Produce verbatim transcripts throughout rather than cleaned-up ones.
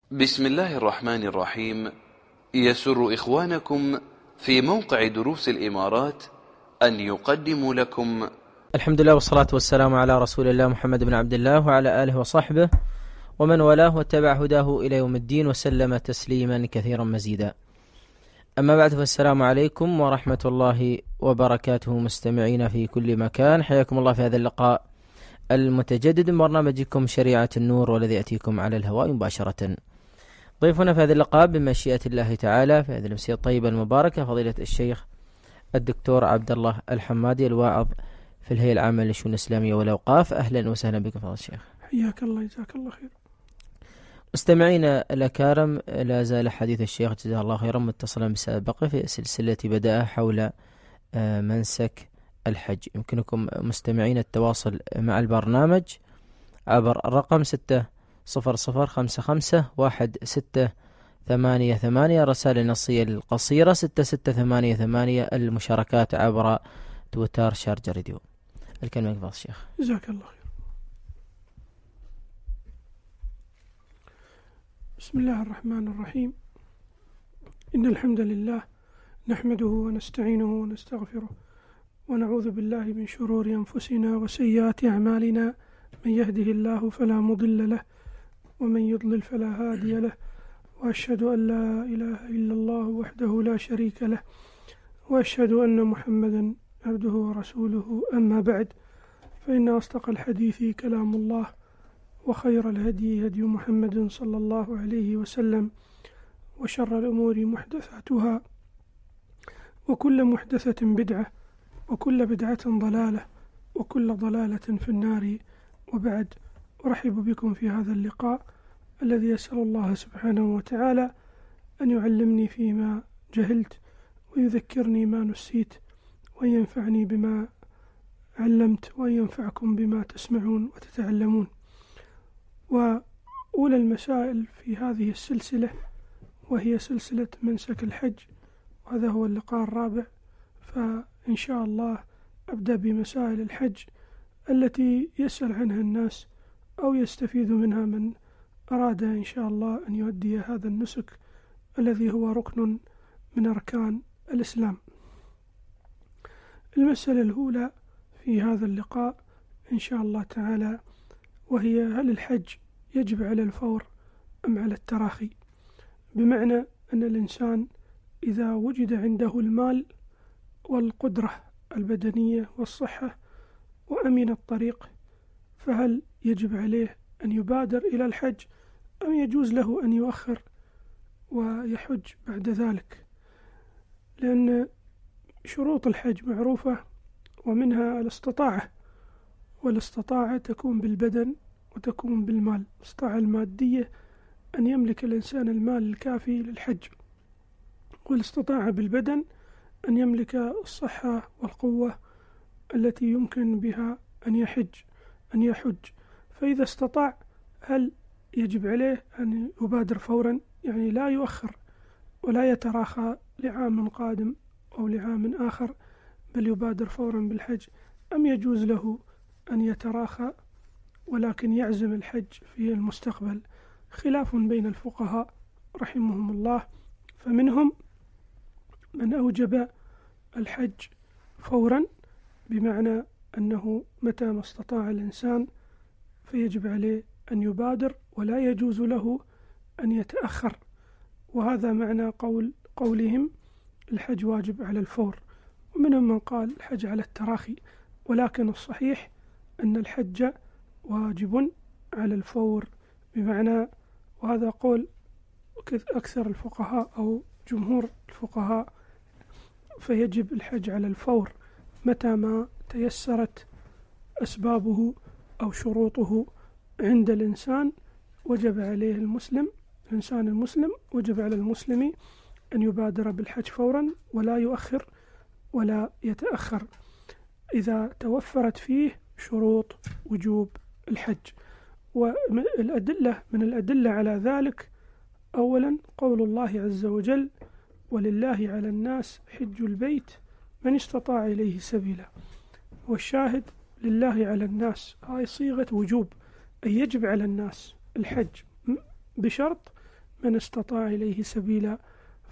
بسم الله الرحمن الرحيم. يسر إخوانكم في موقع دروس الإمارات أن يقدموا لكم الحمد لله والصلاة والسلام على رسول الله محمد بن عبد الله وعلى آله وصحبه ومن والاه واتبع هداه إلى يوم الدين وسلم تسليما كثيرا مزيدا. أما بعد، فالسلام عليكم ورحمة الله وبركاته مستمعين في كل مكان، حياكم الله في هذا اللقاء المتجدد من برنامجكم شريعة النور، والذي يأتيكم على الهواء مباشرة. ضيفنا في هذا اللقاء بمشيئة الله تعالى في هذه الأمسية الطيبة المباركة فضيلة الشيخ الدكتور عبد الله الحمادي، الواعظ في الهيئة العامة للشؤون الإسلامية والأوقاف. أهلا وسهلا بك فضيلة الشيخ. حياك الله، جزاك الله خير. مستمعينا الأكارم، لا زال حديث الشيخ جزاه الله خيرا متصلا بسابقه في سلسلة بدأها حول منسك الحج. يمكنكم مستمعين التواصل مع البرنامج عبر الرقم ستة صفر صفر خمسة خمسة واحد ستة ثمانية ثمانية، رسائل النصية القصيرة ستة ستة ثمانية ثمانية، المشاركات عبر تويتر شارجة راديو. الكلمة لك الشيخ. جزاك الله خير. بسم الله الرحمن الرحيم. إن الحمد لله نحمده ونستعينه ونستغفره ونعوذ بالله من شرور أنفسنا وسيئات أعمالنا، من يهده الله فلا مضل له ومن يضلل فلا هادي له، وأشهد أن لا إله إلا الله وحده لا شريك له، وأشهد أن محمدا عبده ورسوله. أما بعد، فإن أصدق الحديث كلام الله، وخير الهدي هدي محمد صلى الله عليه وسلم، وشر الأمور محدثاتها، وكل محدثة بدعة، وكل بدعة ضلالة، وكل ضلالة في النار. وبعد، أرحب بكم في هذا اللقاء الذي يسأل الله سبحانه وتعالى أن يعلمني فيما جهلت، ويذكرني ما نسيت، وأن ينفعني بما علمت، وأن ينفعكم بما تسمعون وتتعلمون. وأولى المسائل في هذه السلسلة وهي سلسلة منسك الحج، وهذا هو اللقاء الرابع، فإن شاء الله أبدأ بمسائل الحج التي يسأل عنها الناس أو يستفيد منها من أراد إن شاء الله أن يؤدي هذا النسك الذي هو ركن من أركان الإسلام. المسألة الأولى في هذا اللقاء إن شاء الله تعالى وهي: هل الحج يجب على الفور أم على التراخي؟ بمعنى أن الإنسان إذا وجد عنده المال والقدرة البدنية والصحة وأمن الطريق، فهل يجب عليه أن يبادر إلى الحج أم يجوز له أن يؤخر ويحج بعد ذلك؟ لأن شروط الحج معروفة، ومنها الاستطاعة، والاستطاعة تكون بالبدن وتكون بالمال. الاستطاعة المادية أن يملك الإنسان المال الكافي للحج، والاستطاعة بالبدن أن يملك الصحة والقوة التي يمكن بها أن يحج أن يحج فإذا استطاع، هل يجب عليه أن يبادر فورا، يعني لا يؤخر ولا يتراخى لعام قادم أو لعام آخر، بل يبادر فورا بالحج، أم يجوز له أن يتراخى ولكن يعزم الحج في المستقبل؟ خلاف بين الفقهاء رحمهم الله، فمنهم من أوجب الحج فورا، بمعنى أنه متى ما استطاع الإنسان فيجب عليه أن يبادر ولا يجوز له أن يتأخر، وهذا معنى قول قولهم الحج واجب على الفور. ومنهم من قال الحج على التراخي، ولكن الصحيح أن الحج واجب على الفور، بمعنى، وهذا قول أكثر الفقهاء أو جمهور الفقهاء، فيجب الحج على الفور متى ما تيسرت أسبابه أو شروطه عند الإنسان. وجب عليه المسلم الإنسان المسلم وجب على المسلم أن يبادر بالحج فورا ولا يؤخر ولا يتأخر إذا توفرت فيه شروط وجوب الحج. والأدلة من الأدلة على ذلك: أولا قول الله عز وجل: ولله على الناس حج البيت من استطاع إليه سبيلا. والشاهد لله على الناس هاي صيغة وجوب، أي يجب على الناس الحج، بشرط من استطاع إليه سبيلا.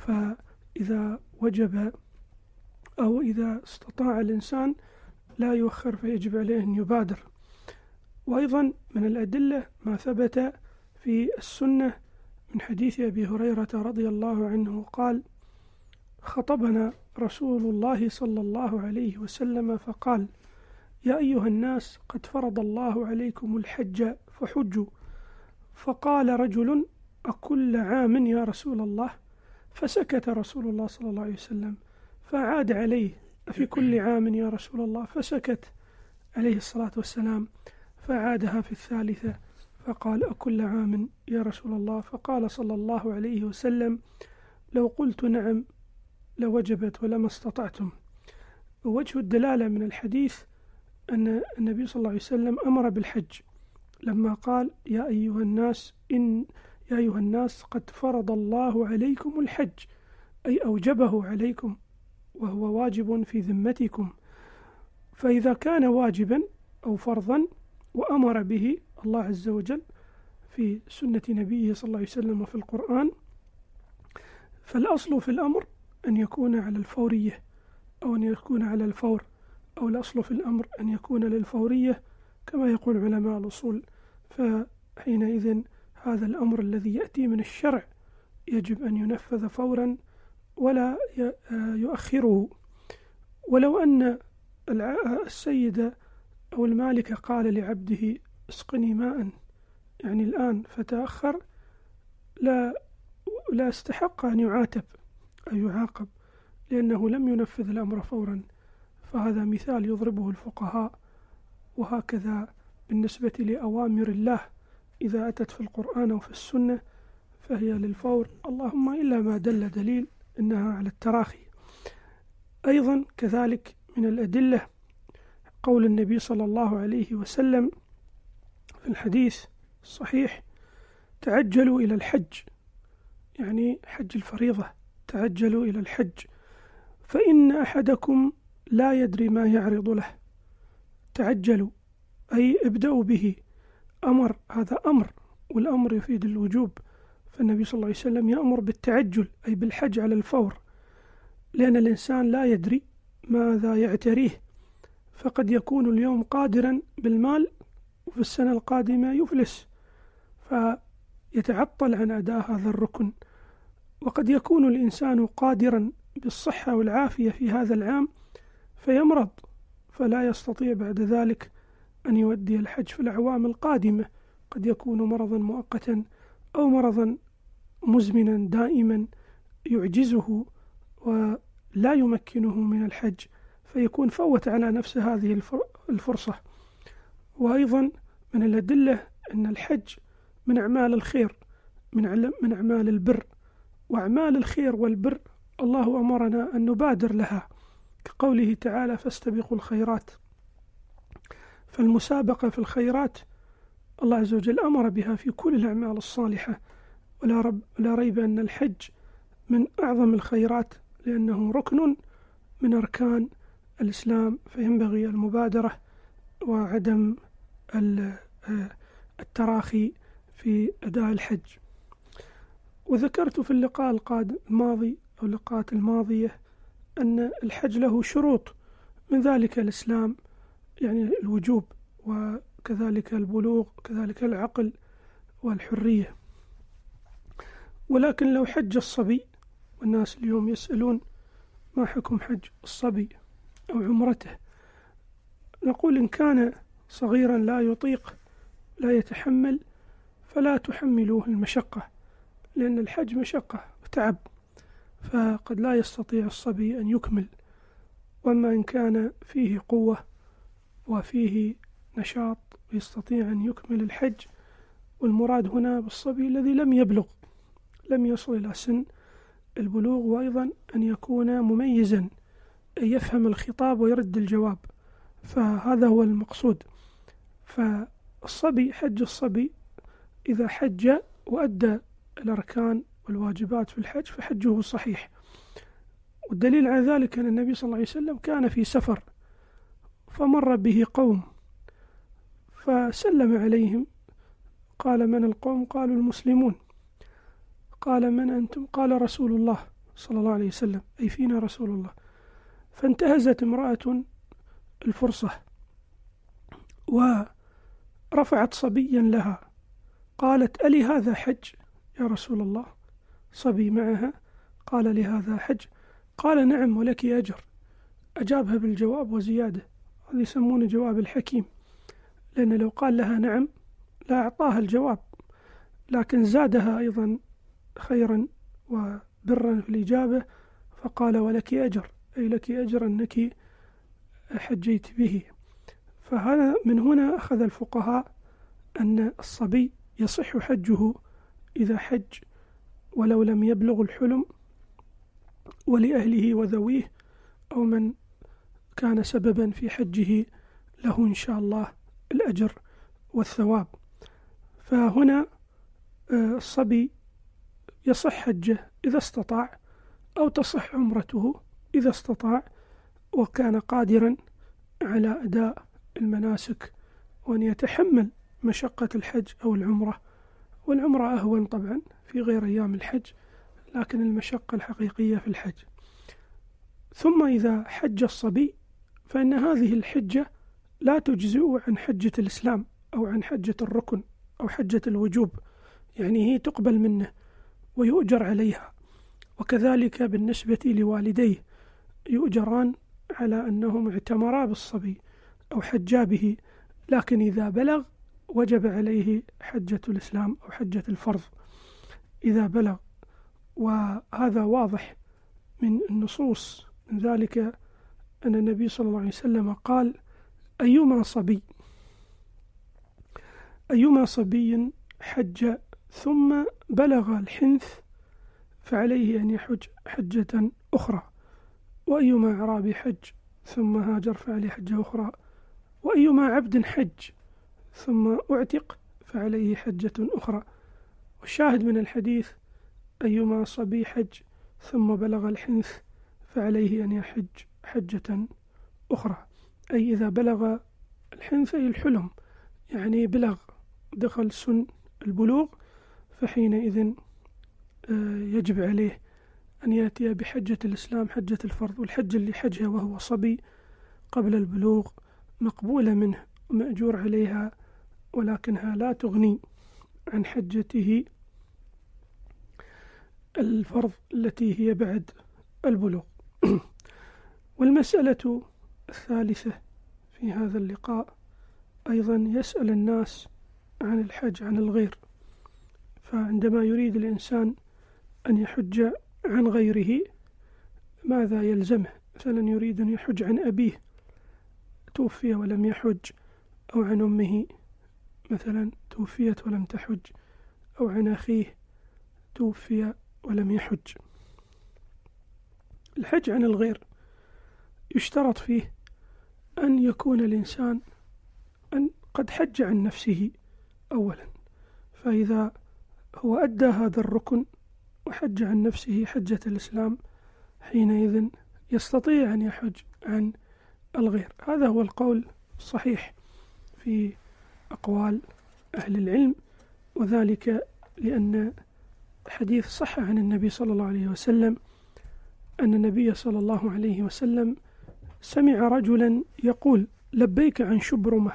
فإذا وجب أو إذا استطاع الإنسان لا يؤخر فيجب عليه أن يبادر. وأيضا من الأدلة ما ثبت في السنة من حديث أبي هريرة رضي الله عنه قال: خطبنا رسول الله صلى الله عليه وسلم فقال: يا أيها الناس قد فرض الله عليكم الحج فحجوا. فقال رجل: أكل عام يا رسول الله؟ فسكت رسول الله صلى الله عليه وسلم، فعاد عليه: في كل عام يا رسول الله؟ فسكت عليه الصلاة والسلام، فعادها في الثالثة فقال: أكل عام يا رسول الله؟ فقال صلى الله عليه وسلم: لو قلت نعم لوجبت ولما استطعتم. ووجه الدلالة من الحديث أن النبي صلى الله عليه وسلم أمر بالحج لما قال: يا أيها الناس إن يا أيها الناس قد فرض الله عليكم الحج، أي أوجبه عليكم وهو واجب في ذمتكم. فإذا كان واجبا أو فرضا وأمر به الله عز وجل في سنة نبيه صلى الله عليه وسلم وفي القرآن، فالأصل في الأمر أن يكون على الفورية أو أن يكون على الفور، أو الأصل في الأمر أن يكون للفورية كما يقول علماء الأصول. فحينئذ هذا الأمر الذي يأتي من الشرع يجب أن ينفذ فورا ولا يؤخره. ولو أن السيد أو المالك قال لعبده: اسقني ماء، يعني الآن، فتأخر، لا لا استحق أن يعاتب أو يعاقب لأنه لم ينفذ الأمر فورا. فهذا مثال يضربه الفقهاء. وهكذا بالنسبة لأوامر الله إذا أتت في القرآن أو في السنة فهي للفور، اللهم إلا ما دل دليل إنها على التراخي. أيضا كذلك من الأدلة قول النبي صلى الله عليه وسلم في الحديث الصحيح: تعجلوا إلى الحج، يعني حج الفريضة، تعجلوا إلى الحج فإن أحدكم لا يدري ما يعرض له. تعجلوا أي ابدأوا به، أمر، هذا أمر، والأمر يفيد الوجوب. فالنبي صلى الله عليه وسلم يأمر بالتعجل أي بالحج على الفور، لأن الإنسان لا يدري ماذا يعتريه، فقد يكون اليوم قادرا بالمال وفي السنة القادمة يفلس فيتعطل عن أداء هذا الركن. وقد يكون الإنسان قادرا بالصحة والعافية في هذا العام فيمرض فلا يستطيع بعد ذلك أن يؤدي الحج في الأعوام القادمة، قد يكون مرضا مؤقتا أو مرضا مزمنا دائما يعجزه ولا يمكنه من الحج، فيكون فوت على نفسه هذه الفرصة. وأيضا من الأدلة أن الحج من أعمال الخير، من من أعمال البر، وأعمال الخير والبر الله أمرنا أن نبادر لها، كقوله تعالى: فاستبقوا الخيرات. فالمسابقة في الخيرات الله عز وجل أمر بها في كل الأعمال الصالحة، ولا رب لا ريب أن الحج من أعظم الخيرات لأنه ركن من أركان الإسلام، فينبغي المبادرة وعدم التراخي في أداء الحج. وذكرت في اللقاء القادم الماضي أو اللقاءات الماضية أن الحج له شروط، من ذلك الإسلام يعني الوجوب، وكذلك البلوغ، كذلك العقل والحرية. ولكن لو حج الصبي، والناس اليوم يسألون ما حكم حج الصبي أو عمرته، نقول إن كان صغيرا لا يطيق لا يتحمل فلا تحملوه المشقة، لأن الحج مشقة وتعب، فقد لا يستطيع الصبي أن يكمل. وأما إن كان فيه قوة وفيه نشاط يستطيع أن يكمل الحج، والمراد هنا بالصبي الذي لم يبلغ، لم يصل إلى سن البلوغ، وأيضا أن يكون مميزا، أن يفهم الخطاب ويرد الجواب، فهذا هو المقصود. فالصبي، حج الصبي إذا حج وأدى الأركان والواجبات في الحج فحجه صحيح. والدليل على ذلك أن النبي صلى الله عليه وسلم كان في سفر فمر به قوم فسلم عليهم، قال: من القوم؟ قالوا: المسلمون. قال من أنتم؟ قال رسول الله صلى الله عليه وسلم، أي فينا رسول الله. فانتهزت امرأة الفرصة ورفعت صبيا لها، قالت ألي هذا حج يا رسول الله؟ صبي معها، قال لي هذا حج، قال نعم ولك أجر. أجابها بالجواب وزيادة، هذا يسمونه جواب الحكيم، لأن لو قال لها نعم لا أعطاها الجواب، لكن زادها أيضا خيرا وبرا في الإجابة، فقال ولك أجر، أي لك أجر أنك حجيت به. فهذا من هنا أخذ الفقهاء أن الصبي يصح حجه إذا حج ولو لم يبلغ الحلم، ولأهله وذويه أو من كان سببا في حجه له إن شاء الله الأجر والثواب. فهنا الصبي يصح حجه إذا استطاع، أو تصح عمرته إذا استطاع وكان قادرا على أداء المناسك وأن يتحمل مشقة الحج أو العمرة. والعمرة أهون طبعا في غير أيام الحج، لكن المشقة الحقيقية في الحج. ثم إذا حج الصبي فإن هذه الحجة لا تجزئ عن حجة الإسلام أو عن حجة الركن أو حجة الوجوب، يعني هي تقبل منه ويؤجر عليها. وكذلك بالنسبة لوالديه يؤجران على أنهم اعتمرا بالصبي أو حجا به، لكن إذا بلغ وجب عليه حجة الإسلام أو حجة الفرض إذا بلغ. وهذا واضح من النصوص، من ذلك أن النبي صلى الله عليه وسلم قال أيما صبي أيما صبي حج ثم بلغ الحنث فعليه أن يحج حجة أخرى، وأيما أعرابي حج ثم هاجر فعليه حجة أخرى، وأيما عبد حج ثم أعتق فعليه حجة أخرى. والشاهد من الحديث أيما صبي حج ثم بلغ الحنث فعليه أن يحج حجة أخرى، أي إذا بلغ الحنث أي الحلم، يعني بلغ دخل سن البلوغ، فحينئذ يجب عليه أن يأتي بحجة الإسلام حجة الفرض. والحجة اللي حجها وهو صبي قبل البلوغ مقبولة منه ومأجور عليها، ولكنها لا تغني عن حجته الفرض التي هي بعد البلوغ. والمسألة الثالثة في هذا اللقاء أيضا يسأل الناس عن الحج عن الغير. فعندما يريد الإنسان أن يحج عن غيره ماذا يلزمه؟ مثلا يريد أن يحج عن أبيه توفي ولم يحج، أو عن أمه مثلا توفيت ولم تحج، أو عن أخيه توفي ولم يحج. الحج عن الغير يشترط فيه أن يكون الإنسان أن قد حج عن نفسه أولا، فإذا هو أدى هذا الركن وحج عن نفسه حجة الإسلام حينئذ يستطيع أن يحج عن الغير. هذا هو القول الصحيح في أقوال أهل العلم، وذلك لأن حديث صح عن النبي صلى الله عليه وسلم أن النبي صلى الله عليه وسلم سمع رجلا يقول لبيك عن شبرمة،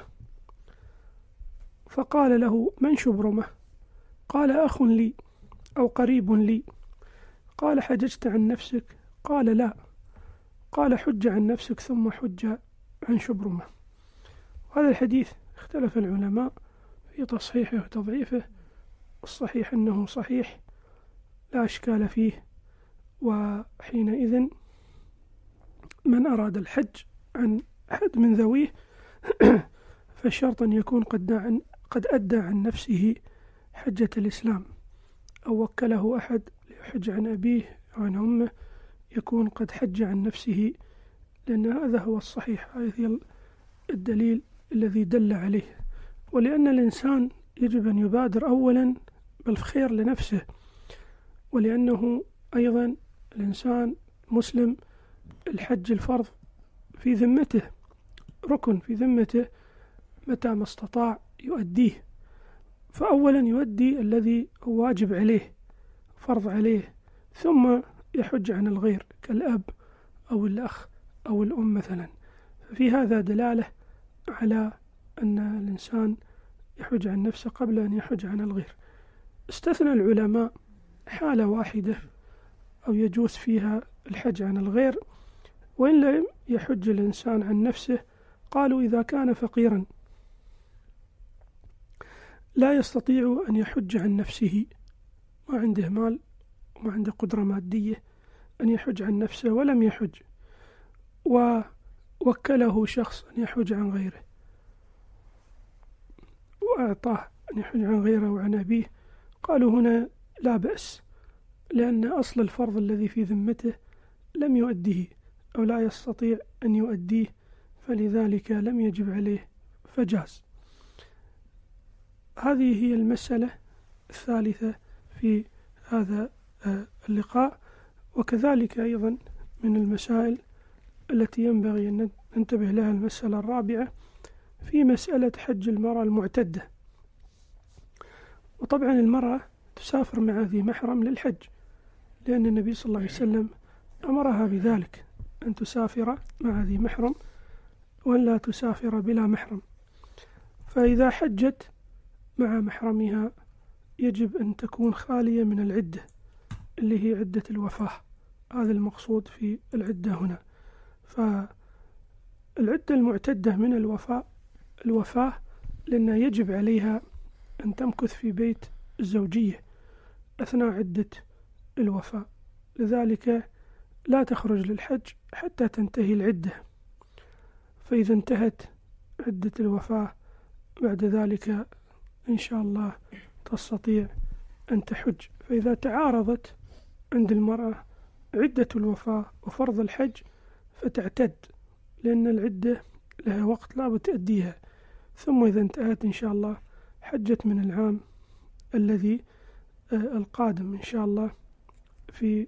فقال له من شبرمة؟ قال أخ لي أو قريب لي. قال حججت عن نفسك؟ قال لا. قال حج عن نفسك ثم حج عن شبرمة. هذا الحديث اختلف العلماء في تصحيحه وتضعيفه، الصحيح أنه صحيح لا أشكال فيه. وحينئذ من أراد الحج عن أحد من ذويه فالشرط أن يكون قد قد أدى عن نفسه حجة الإسلام، أو وكله أحد ليحج عن أبيه أو عن أمه يكون قد حج عن نفسه، لأن هذا هو الصحيح، هذا الدليل الذي دل عليه. ولأن الإنسان يجب أن يبادر أولا بالخير لنفسه، ولأنه أيضا الإنسان مسلم الحج الفرض في ذمته، ركن في ذمته، متى ما استطاع يؤديه. فأولا يؤدي الذي هو واجب عليه، فرض عليه ثم يحج عن الغير كالأب أو الأخ أو الأم مثلا، في هذا دلالة على أن الإنسان يحج عن نفسه قبل أن يحج عن الغير. استثنى العلماء حالة واحدة أو يجوز فيها الحج عن الغير وإن لم يحج الإنسان عن نفسه، قالوا إذا كان فقيرا لا يستطيع أن يحج عن نفسه، ما عنده مال وما عنده قدرة مادية أن يحج عن نفسه ولم يحج، ووكله شخص أن يحج عن غيره وأعطاه أن يحج عن غيره وعن أبيه، قالوا هنا لا بأس، لأن أصل الفرض الذي في ذمته لم يؤديه أو لا يستطيع أن يؤديه، فلذلك لم يجب عليه فجاز. هذه هي المسألة الثالثة في هذا اللقاء. وكذلك أيضا من المسائل التي ينبغي أن ننتبه لها المسألة الرابعة في مسألة حج المرأة المعتدة. وطبعا المرأة تسافر مع ذي محرم للحج، لأن النبي صلى الله عليه وسلم أمرها بذلك، أن تسافر مع ذي محرم وأن لا تسافر بلا محرم. فإذا حجت مع محرمها يجب أن تكون خالية من العدة اللي هي عدة الوفاة، هذا المقصود في العدة هنا. فالعدة المعتدة من الوفاة الوفاة لأن يجب عليها أن تمكث في بيت الزوجية أثناء عدة الوفاة، لذلك لا تخرج للحج حتى تنتهي العدة. فإذا انتهت عدة الوفاة بعد ذلك إن شاء الله تستطيع أن تحج. فإذا تعارضت عند المرأة عدة الوفاة وفرض الحج فتعتد، لأن العدة لها وقت لا بتأديها، ثم إذا انتهت إن شاء الله حجت من العام الذي القادم إن شاء الله في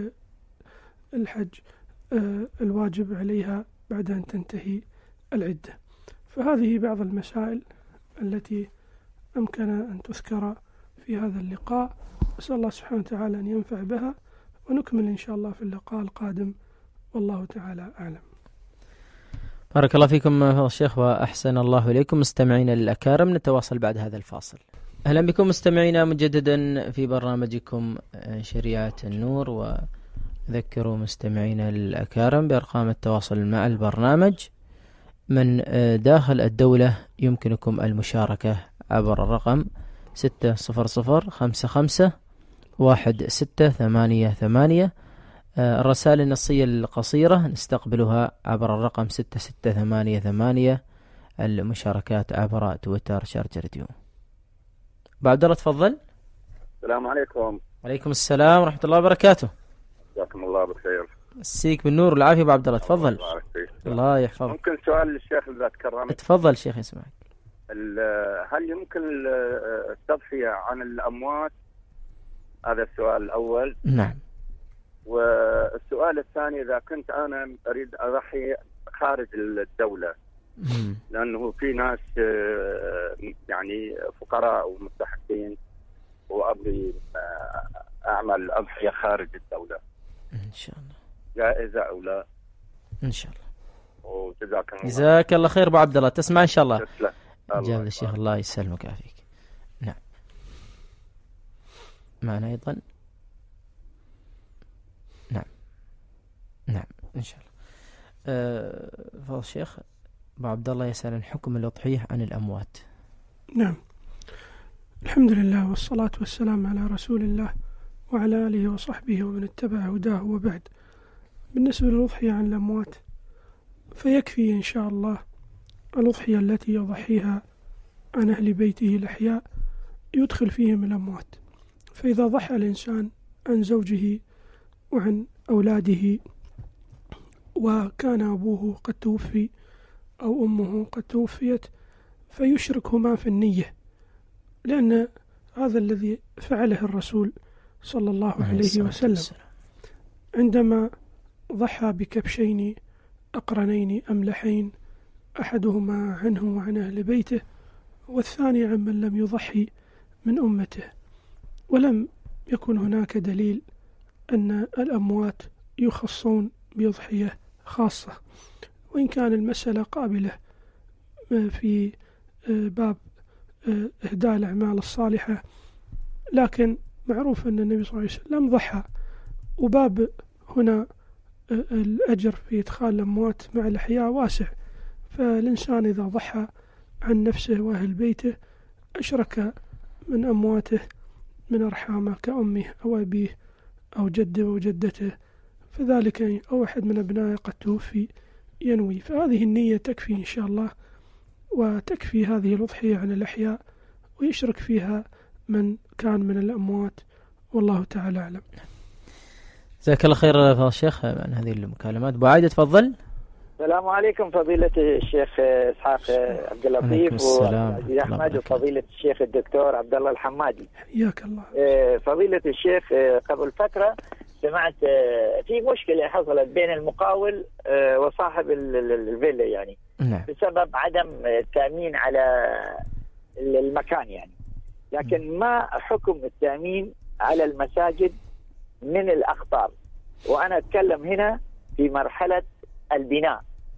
الحج الواجب عليها بعد أن تنتهي العدة. فهذه بعض المسائل التي أمكن أن تذكر في هذا اللقاء، أسأل الله سبحانه وتعالى أن ينفع بها، ونكمل إن شاء الله في اللقاء القادم، والله تعالى أعلم. بارك الله فيكم فضل الشيخ وأحسن الله إليكم. مستمعينا الأكارم، نتواصل بعد هذا الفاصل. أهلا بكم مستمعينا مجددا في برنامجكم شريعة النور، وذكروا مستمعينا الأكارم بأرقام التواصل مع البرنامج. من داخل الدولة يمكنكم المشاركة عبر الرقم ستة صفر صفر خمسة خمسة واحد ستة ثمانية ثمانية. الرسائل النصية القصيرة نستقبلها عبر الرقم ستة ستة ثمانية ثمانية. المشاركات عبر تويتر شارجة راديو. أبو عبد الله تفضل. السلام عليكم. وعليكم السلام ورحمة الله وبركاته. جزاكم الله بخير. السيك بالنور والعافية أبو عبد الله تفضل. الله يحفظك. ممكن سؤال للشيخ إذا تكرمت؟ تفضل شيخ يسمعك. هل يمكن التضحية عن الأموات؟ هذا السؤال الأول. نعم. والسؤال الثاني، إذا كنت أنا أريد أضحي خارج الدولة، مم. لأنه في ناس يعني فقراء ومستحقين وأبغي أعمل أضحية خارج الدولة، إن شاء الله جائزة أو لا؟ إن شاء الله. وجزاك الله. جزاك الله خير أبو عبد الله. تسمع إن شاء الله. تسلم. جاب الشيخ الله يسلمك ويعافيك. نعم. معنا أيضا. نعم نعم إن شاء الله. أه فضل الشيخ، أبو عبد الله يسأل عن حكم الأضحية عن الأموات. نعم، الحمد لله والصلاة والسلام على رسول الله وعلى آله وصحبه ومن اتبع هداه، وبعد. بالنسبة للأضحية عن الأموات فيكفي إن شاء الله الأضحية التي يضحيها عن أهل بيته الأحياء يدخل فيهم الأموات. فإذا ضحى الإنسان عن زوجه وعن أولاده وكان أبوه قد توفي أو أمه قد توفيت فيشركهما في النية، لأن هذا الذي فعله الرسول صلى الله عليه وسلم عندما ضحى بكبشين أقرنين أملحين، أحدهما عنه وعن أهل بيته والثاني عن من لم يضحي من أمته، ولم يكون هناك دليل أن الأموات يخصون بأضحية خاصة، وإن كان المسألة قابلة في باب إهداء الأعمال الصالحة، لكن معروف أن النبي صلى الله عليه وسلم ضحى، وباب هنا الأجر في إدخال الأموات مع الأحياء واسع، فالإنسان إذا ضحى عن نفسه وأهل بيته أشرك من أمواته من أرحامه كأمه أو أبيه أو جده أو جدته، فذلك أو أحد من أبنائه قد توفي ينوي، فهذه النية تكفي إن شاء الله، وتكفي هذه الأضحية عن الأحياء، ويشرك فيها من كان من الأموات، والله تعالى أعلم. جزاك الله خير فضيلة الشيخ عن هذه المكالمات. أبو عايدة تفضل. السلام عليكم فضيلة الشيخ إسحاق عبد اللطيف وعبد أحمد وفضيلة الشيخ الدكتور عبد الله الحمادي. حياك الله. فضيلة الشيخ، قبل فترة سمعت في مشكلة حصلت بين المقاول وصاحب الفيلا يعني نعم. بسبب عدم التأمين على المكان يعني، لكن ما حكم التأمين على المساجد من الأخطار؟ وأنا أتكلم هنا في مرحلة البناء،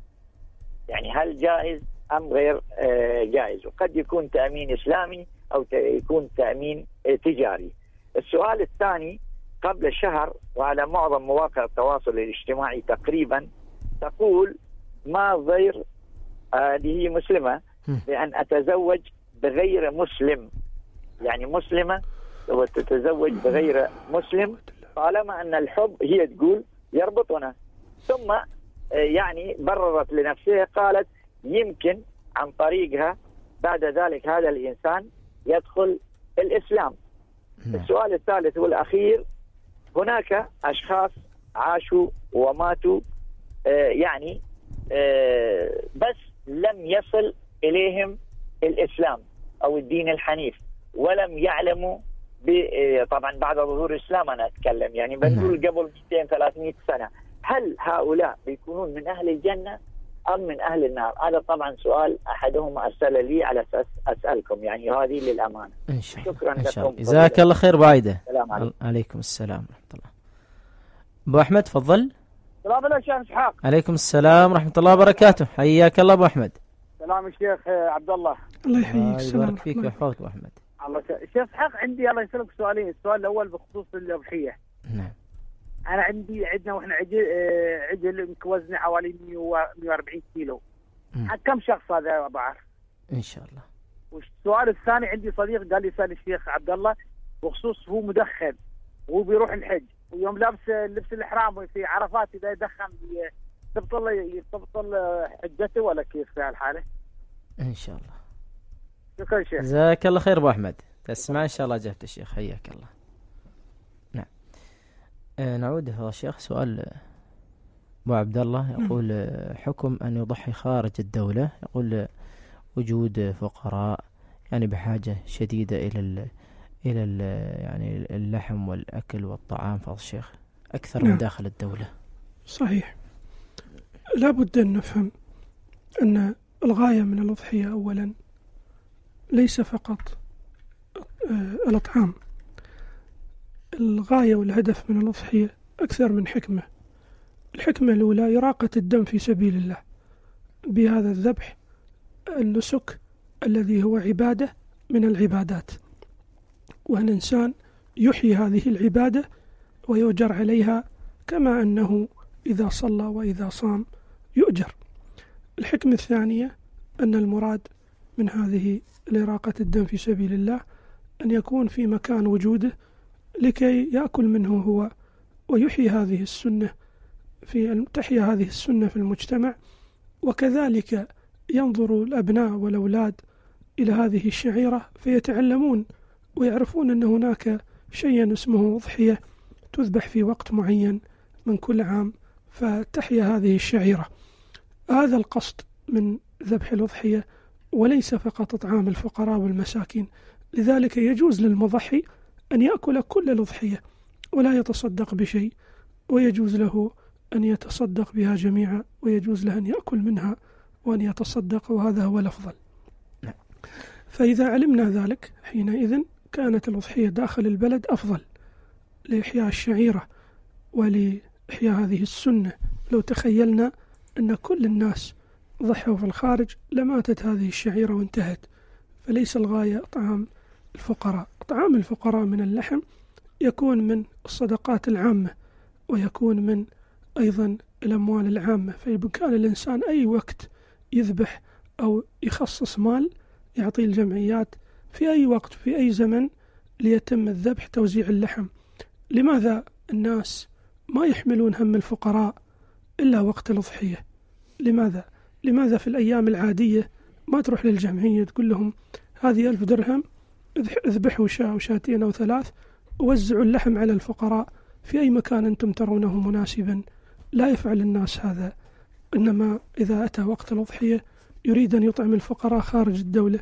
يعني هل جائز أم غير جائز؟ وقد يكون تأمين إسلامي أو يكون تأمين تجاري. السؤال الثاني، قبل شهر وعلى معظم مواقع التواصل الاجتماعي تقريبا تقول ما ضير هذه هي مسلمة بأن أتزوج بغير مسلم، يعني مسلمة وتتزوج بغير مسلم طالما أن الحب هي تقول يربطنا، ثم يعني بررت لنفسها قالت يمكن عن طريقها بعد ذلك هذا الإنسان يدخل الإسلام. السؤال الثالث والأخير، هناك أشخاص عاشوا وماتوا آه يعني آه بس لم يصل إليهم الإسلام أو الدين الحنيف، ولم يعلموا طبعا بعد ظهور الإسلام أنا أتكلم يعني بنقول قبل مئتين ثلاثمئة سنة، هل هؤلاء بيكونون من أهل الجنة أم من أهل النار؟ هذا طبعا سؤال أحدهم أرسل لي على أساس أسألكم، يعني هذه للأمانة. إن شاء الله. شكرا إن شاء لكم. الله. جزاك الله خير بايدة. السلام عليكم. عليكم السلام ورحمة الله. أبو أحمد تفضل. السلام عليكم شيخ إسحاق. عليكم السلام ورحمة الله وبركاته. حياك الله أبو أحمد. سلام الشيخ عبد الله. الله يحييك. يبارك فيك ويحفظك أبو أحمد. الله الشيخ إسحاق، عندي الله يسلمك سؤالين. السؤال الأول بخصوص الأضحية. نعم. أنا عندي عندنا وإحنا عجل عجل وزنه حوالي مئة وأربعين كيلو. حق كم شخص هذا أبو عارف؟ إن شاء الله. والسؤال الثاني، عندي صديق قال لي سأل الشيخ عبد الله بخصوص هو مدخن وهو بيروح الحج، ويوم لابس لبس الإحرام في عرفات إذا يدخن تبطل تبطل حجته ولا كيف في هالحالة؟ إن شاء الله. شكرا شيخ. جزاك الله خير أبو أحمد. تسمع إن شاء الله جابت الشيخ. حياك الله. نعم. آه نعود هذا الشيخ. سؤال أبو عبد الله يقول حكم أن يضحي خارج الدولة، يقول وجود فقراء يعني بحاجة شديدة إلى ال إلى ال يعني اللحم والأكل والطعام فضل الشيخ أكثر من داخل الدولة. صحيح. لا بد أن نفهم أن الغاية من الأضحية أولا ليس فقط الأطعام، الغاية والهدف من الأضحية أكثر من حكمة. الحكمة الأولى إراقة الدم في سبيل الله، بهذا الذبح النسك الذي هو عبادة من العبادات، وأن الإنسان يحيي هذه العبادة ويؤجر عليها كما أنه إذا صلى وإذا صام يؤجر. الحكمة الثانية أن المراد من هذه إراقة الدم في سبيل الله أن يكون في مكان وجوده لكي يأكل منه هو ويحيي هذه السنة في تحيا هذه السنة في المجتمع، وكذلك ينظر الأبناء والأولاد إلى هذه الشعيرة فيتعلمون ويعرفون أن هناك شيء اسمه أضحية تذبح في وقت معين من كل عام فتحيا هذه الشعيرة. هذا القصد من ذبح الأضحية، وليس فقط إطعام الفقراء والمساكين. لذلك يجوز للمضحي أن يأكل كل الأضحية ولا يتصدق بشيء، ويجوز له أن يتصدق بها جميعا، ويجوز له أن يأكل منها وأن يتصدق، وهذا هو الأفضل. فإذا علمنا ذلك حينئذ كانت الأضحية داخل البلد أفضل، لإحياء الشعيرة ولإحياء هذه السنة. لو تخيلنا أن كل الناس ضحوا في الخارج لماتت هذه الشعيرة وانتهت. فليس الغاية إطعام الفقراء. إطعام الفقراء من اللحم يكون من الصدقات العامة، ويكون من أيضا الأموال العامة. فبإمكان الإنسان أي وقت يذبح أو يخصص مال يعطيه الجمعيات في أي وقت في أي زمن ليتم الذبح توزيع اللحم. لماذا الناس ما يحملون هم الفقراء إلا وقت الأضحية؟ لماذا؟ لماذا في الأيام العادية ما تروح للجمعية تقول لهم هذه ألف درهم اذبحوا شاة أو شاتين أو ثلاث ووزعوا اللحم على الفقراء في أي مكان أنتم ترونه مناسبا؟ لا يفعل الناس هذا. إنما إذا أتى وقت الأضحية يريد أن يطعم الفقراء خارج الدولة،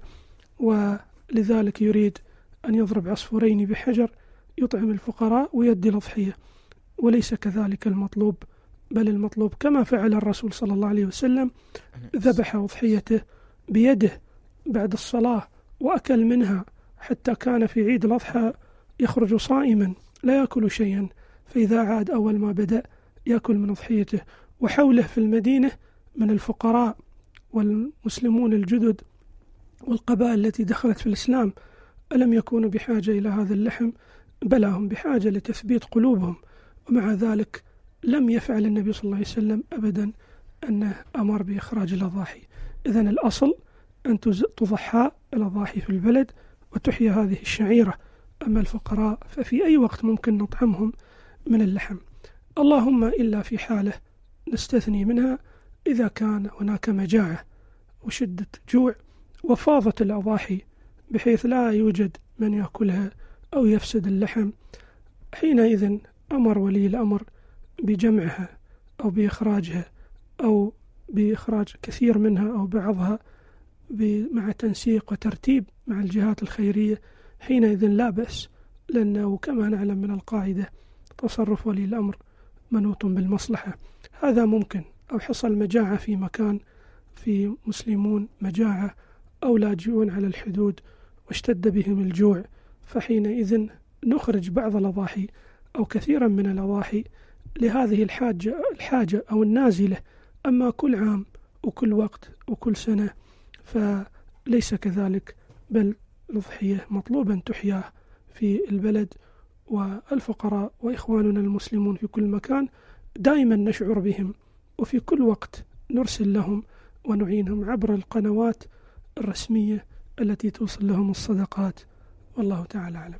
ولذلك يريد أن يضرب عصفورين بحجر، يطعم الفقراء ويدي الأضحية. وليس كذلك المطلوب، بل المطلوب كما فعل الرسول صلى الله عليه وسلم، ذبح أضحيته بيده بعد الصلاة وأكل منها حتى كان في عيد الأضحى يخرج صائما لا يأكل شيئا، فإذا عاد أول ما بدأ يأكل من أضحيته. وحوله في المدينة من الفقراء والمسلمون الجدد والقبائل التي دخلت في الإسلام ألم يكونوا بحاجة إلى هذا اللحم؟ بل هم بحاجة لتثبيت قلوبهم، ومع ذلك لم يفعل النبي صلى الله عليه وسلم أبدا أنه أمر بإخراج الأضاحي. إذن الأصل أن تضحى الأضاحي في البلد وتحيى هذه الشعيرة. أما الفقراء ففي أي وقت ممكن نطعمهم من اللحم، اللهم إلا في حالة نستثني منها إذا كان هناك مجاعة وشدة جوع وفاضت الأضاحي بحيث لا يوجد من يأكلها أو يفسد اللحم، حينئذ أمر ولي الأمر بجمعها أو بإخراجها أو بإخراج كثير منها أو بعضها مع تنسيق وترتيب مع الجهات الخيرية. حينئذ لا بأس، لأنه كما نعلم من القاعدة تصرف ولي الأمر منوط بالمصلحة. هذا ممكن. أو حصل مجاعة في مكان في مسلمون مجاعة أو لاجئون على الحدود واشتد بهم الجوع، فحينئذ نخرج بعض الأضاحي أو كثيرا من الأضاحي لهذه الحاجة الحاجة أو النازلة. أما كل عام وكل وقت وكل سنة فليس كذلك، بل الأضحية مطلوب أن تحيا في البلد. والفقراء وإخواننا المسلمون في كل مكان دائما نشعر بهم، وفي كل وقت نرسل لهم ونعينهم عبر القنوات الرسمية التي توصل لهم الصدقات. والله تعالى أعلم.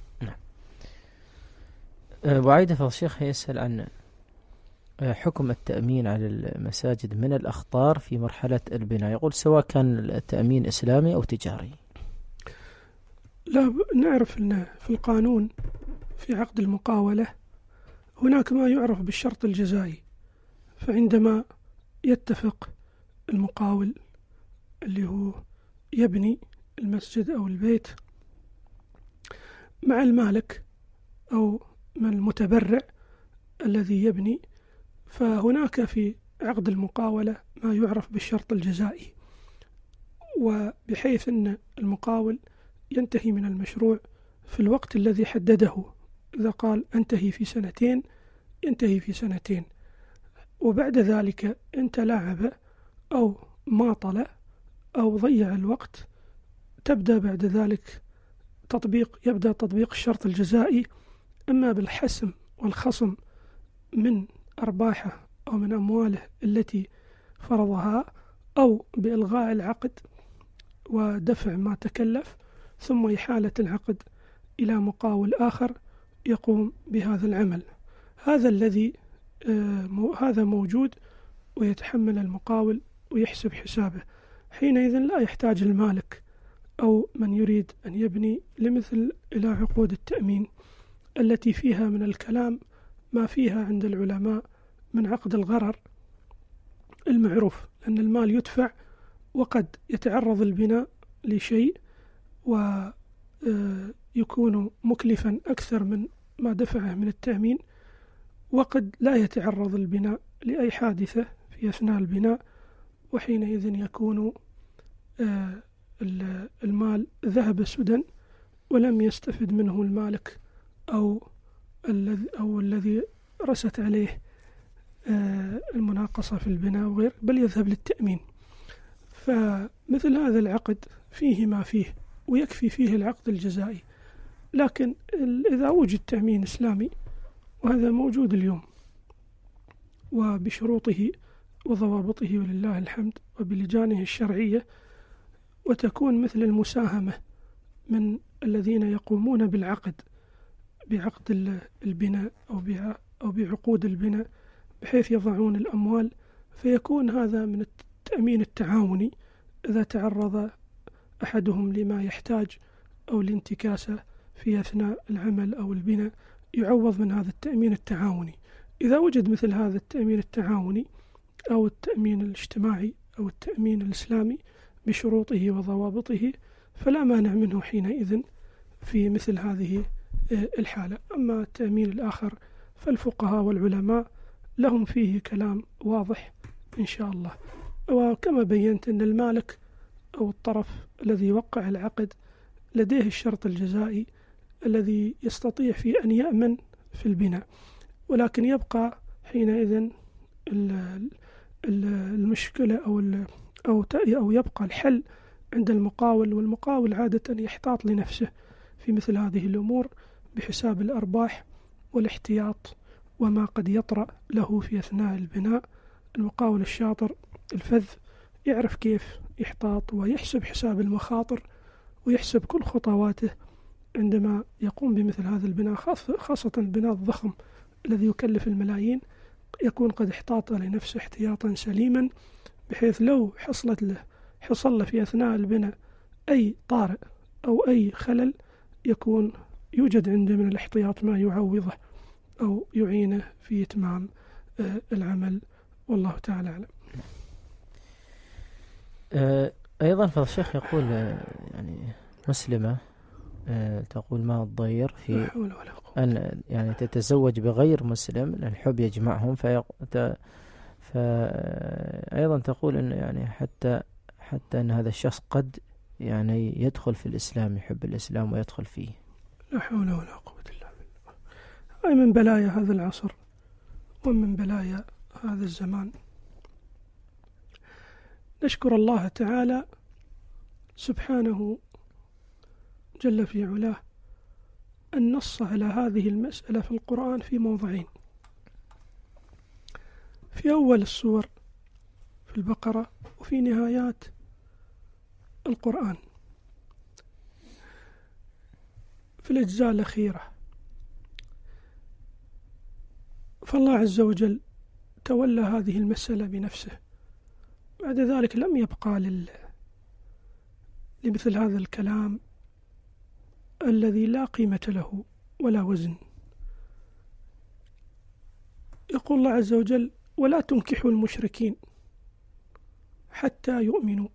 أبو عايدة فضل الشيخ يسأل عن حكم التأمين على المساجد من الأخطار في مرحلة البناء. يقول سواء كان التأمين إسلامي أو تجاري. لا، نعرف أن في القانون في عقد المقاولة هناك ما يعرف بالشرط الجزائي. فعندما يتفق المقاول اللي هو يبني المسجد أو البيت مع المالك أو من المتبرع الذي يبني، فهناك في عقد المقاولة ما يعرف بالشرط الجزائي، وبحيث أن المقاول ينتهي من المشروع في الوقت الذي حدده. إذا قال أنتهي في سنتين ينتهي في سنتين، وبعد ذلك إن تلاعب أو ماطل أو ضيع الوقت تبدأ بعد ذلك تطبيق يبدأ تطبيق الشرط الجزائي، إما بالحسم والخصم من أرباحه أو من أمواله التي فرضها، أو بإلغاء العقد ودفع ما تكلف، ثم إحالة العقد إلى مقاول آخر يقوم بهذا العمل. هذا الذي آه هذا موجود، ويتحمل المقاول ويحسب حسابه. حينئذ لا يحتاج المالك أو من يريد أن يبني لمثل إلى عقود التأمين التي فيها من الكلام ما فيها عند العلماء من عقد الغرر المعروف، أن المال يدفع وقد يتعرض البناء لشيء ويكون مكلفا أكثر من ما دفعه من التأمين، وقد لا يتعرض البناء لأي حادثة في أثناء البناء، وحينئذ يكون المال ذهب سدى ولم يستفد منه المالك أو الذي أو الذي رست عليه المناقصة في البناء وغير، بل يذهب للتأمين. فمثل هذا العقد فيه ما فيه، ويكفي فيه العقد الجزائي. لكن إذا وجد تأمين إسلامي، وهذا موجود اليوم وبشروطه وضوابطه ولله الحمد وبلجانه الشرعية، وتكون مثل المساهمة من الذين يقومون بالعقد بعقد البناء أو أو بعقود البناء، بحيث يضعون الأموال، فيكون هذا من التأمين التعاوني. إذا تعرض أحدهم لما يحتاج أو الانتكاسة في أثناء العمل أو البناء، يعوض من هذا التأمين التعاوني. إذا وجد مثل هذا التأمين التعاوني أو التأمين الاجتماعي أو التأمين الإسلامي بشروطه وضوابطه، فلا مانع منه حينئذ في مثل هذه الحالة. أما التأمين الآخر فالفقهاء والعلماء لهم فيه كلام واضح إن شاء الله. وكما بينت أن المالك أو الطرف الذي وقع العقد لديه الشرط الجزائي الذي يستطيع فيه أن يأمن في البناء، ولكن يبقى حينئذ المشكلة أو أو أو يبقى الحل عند المقاول، والمقاول عادة يحتاط لنفسه في مثل هذه الأمور بحساب الأرباح والاحتياط وما قد يطرأ له في أثناء البناء. المقاول الشاطر الفذ يعرف كيف يحتاط ويحسب حساب المخاطر ويحسب كل خطواته عندما يقوم بمثل هذا البناء، خاصة البناء الضخم الذي يكلف الملايين، يكون قد احتاط لنفسه احتياطا سليما، بحيث لو حصلت له حصل له في أثناء البناء أي طارئ أو أي خلل، يكون يوجد عنده من الاحتياط ما يعوضه أو يعينه في إتمام العمل، والله تعالى أعلم. أيضا فضل الشيخ يقول يعني مسلمة تقول ما الضير في أن يعني تتزوج بغير مسلم، الحب يجمعهم، فأيضا تقول أن يعني حتى حتى أن هذا الشخص قد يعني يدخل في الإسلام، يحب الإسلام ويدخل فيه. لا حول ولا قوة إلا بالله. هاي من بلايا هذا العصر ومن بلايا هذا الزمان. نشكر الله تعالى سبحانه جل في علاه أن نص على هذه المسألة في القرآن في موضعين. في أول السور في البقرة وفي نهايات القرآن في الأجزاء الأخيرة. فالله عز وجل تولى هذه المسألة بنفسه. بعد ذلك لم يبقى لل... لمثل هذا الكلام الذي لا قيمة له ولا وزن. يقول الله عز وجل: ولا تنكحوا المشركين حتى يؤمنوا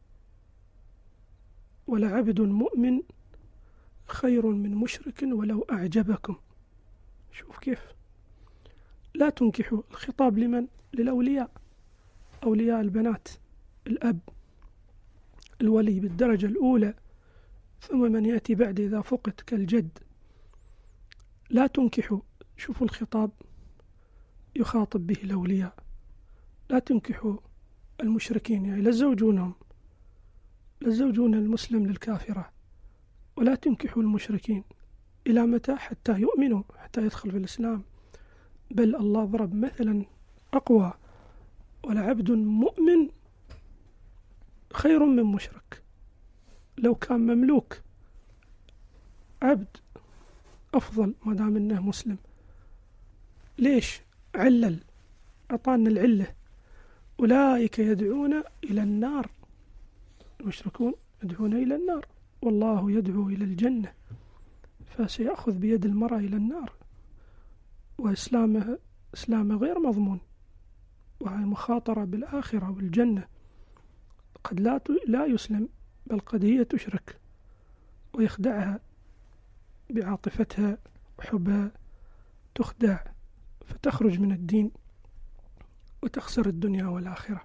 ولعبد مؤمن خير من مشرك ولو أعجبكم. شوف كيف لا تنكحوا، الخطاب لمن؟ للأولياء، أولياء البنات، الأب الولي بالدرجة الأولى، ثم من يأتي بعد إذا فقد كالجد. لا تنكحوا، شوفوا الخطاب يخاطب به الأولياء. لا تنكحوا المشركين، يعني لا تزوجونهم، لا تزوجون المسلم للكافرة، ولا تنكحوا المشركين. إلى متى؟ حتى يؤمنوا، حتى يدخل في الإسلام. بل الله ضرب مثلا أقوى: ولعبد مؤمن خير من مشرك. لو كان مملوك عبد أفضل ما دام إنه مسلم. ليش؟ علل، أعطانا العلة: أولئك يدعون إلى النار، المشركون يدعون إلى النار والله يدعو إلى الجنة. فسيأخذ بيد المرأة إلى النار، وإسلامه إسلامه غير مضمون، وهي مخاطرة بالآخرة والجنة. قد لا لا يسلم، بل قد هي تشرك ويخدعها بعاطفتها وحبها، تخدع فتخرج من الدين وتخسر الدنيا والآخرة.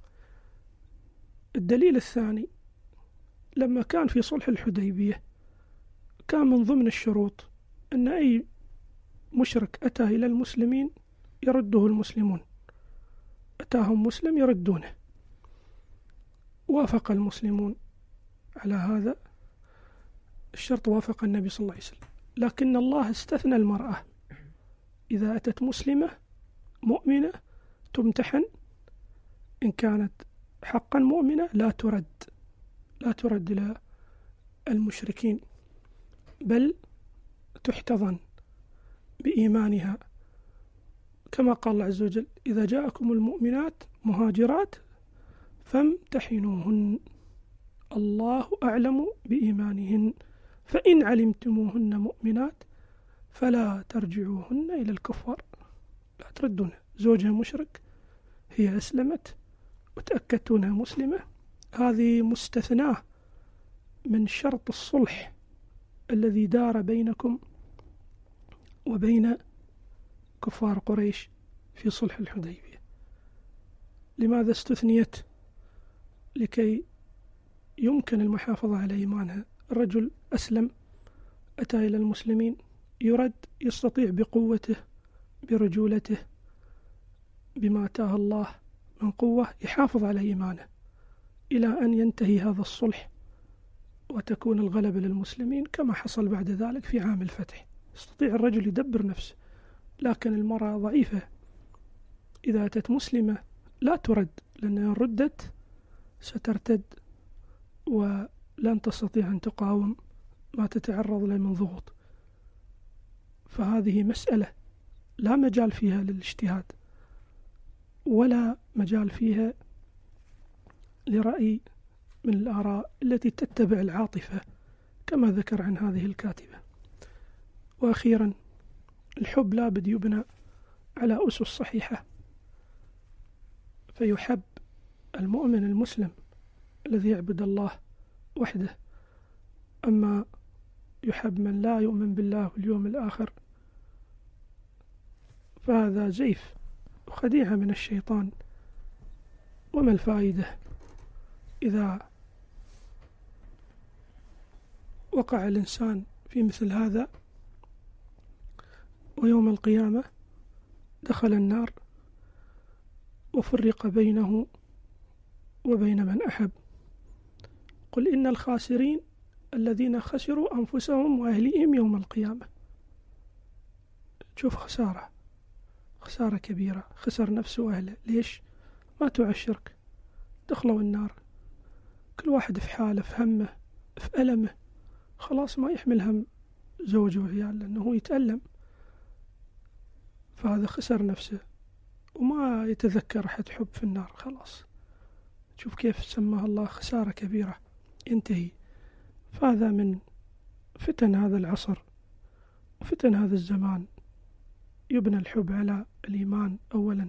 الدليل الثاني: لما كان في صلح الحديبية كان من ضمن الشروط أن أي مشرك أتى إلى المسلمين يرده المسلمون، أتاهم مسلم يردونه، وافق المسلمون على هذا الشرط، وافق النبي صلى الله عليه وسلم. لكن الله استثنى المرأة إذا أتت مسلمة مؤمنة تمتحن، إن كانت حقا مؤمنة لا ترد لا ترد إلى المشركين، بل تحتضن بإيمانها، كما قال الله عز وجل: إذا جاءكم المؤمنات مهاجرات فامتحنوهن الله أعلم بإيمانهن فإن علمتموهن مؤمنات فلا ترجعوهن إلى الكفار. لا تردون زوجها مشرك، هي أسلمت وتأكدتونها مسلمة، هذه مستثناة من شرط الصلح الذي دار بينكم وبين كفار قريش في صلح الحديبية. لماذا استثنيت؟ لكي يمكن المحافظة على إيمانها. الرجل أسلم أتى إلى المسلمين يرد، يستطيع بقوته برجولته بما آتاه الله من قوة يحافظ على إيمانه إلى أن ينتهي هذا الصلح وتكون الغلبة للمسلمين، كما حصل بعد ذلك في عام الفتح. يستطيع الرجل يدبر نفسه، لكن المرأة ضعيفة إذا أتت مسلمة لا ترد، لأنها ردت سترتد ولن تستطيع أن تقاوم ما تتعرض له من ضغوط. فهذه مسألة لا مجال فيها للاجتهاد ولا مجال فيها لرأي من الآراء التي تتبع العاطفة كما ذكر عن هذه الكاتبة. وأخيرا، الحب لا بد يبنى على أسس صحيحة، فيحب المؤمن المسلم الذي يعبد الله وحده، أما يحب من لا يؤمن بالله واليوم الآخر فهذا زيف وخديعة من الشيطان. وما الفائدة إذا وقع الإنسان في مثل هذا ويوم القيامة دخل النار وفرق بينه وبين من أحب. قل إن الخاسرين الذين خسروا أنفسهم وأهليهم يوم القيامة. شوف خسارة خسارة كبيرة، خسر نفسه وأهله. ليش؟ ماتوا على الشرك، دخلوا النار، كل واحد في حاله، في همه، في ألمه، خلاص ما يحمل هم زوجه وعيال لأنه يتألم، فهذا خسر نفسه وما يتذكر أحد حب في النار. خلاص شوف كيف سماها الله خسارة كبيرة ينتهي. فهذا من فتن هذا العصر وفتن هذا الزمان، يبنى الحب على الإيمان أولا،